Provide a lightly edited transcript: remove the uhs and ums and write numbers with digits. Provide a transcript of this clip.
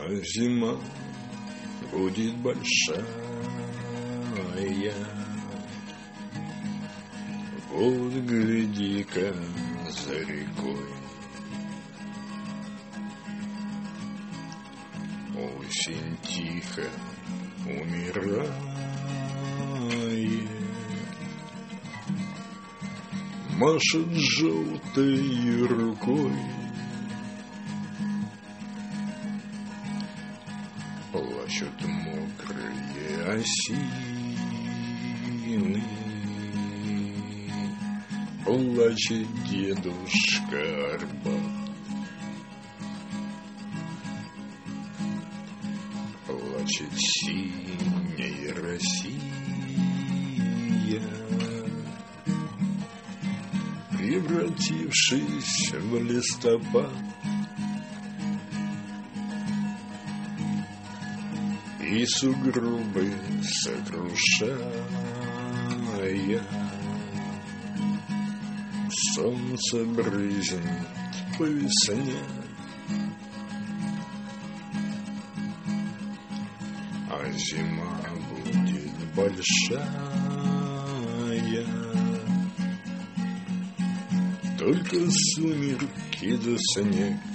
зима будет большая. Вот гляди-ка за рекой, осень тихо умирает, машет желтой рукой. Плачут мокрые осины, плачет дедушка Арбат, плачет синяя Россия, превратившись в листопад. И сугробы сокрушая, солнце брызнет по весне, а зима будет большая. Только сумерки да снег,